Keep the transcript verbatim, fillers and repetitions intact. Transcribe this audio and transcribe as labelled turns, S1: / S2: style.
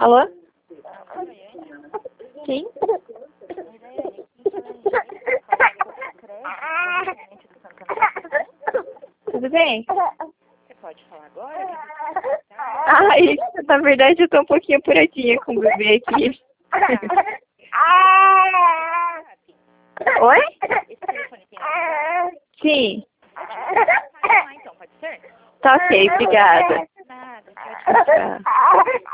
S1: Alô? Quem? Tudo bem?
S2: Você pode falar agora?
S1: Ai, na verdade eu tô um pouquinho apuradinha com o bebê aqui. Oi?
S2: Esse telefone tem WhatsApp?
S1: Sim.
S2: Pode falar então, pode ser?
S1: Tá ok, obrigada.
S2: Nada, tchau, tchau.
S1: Tchau.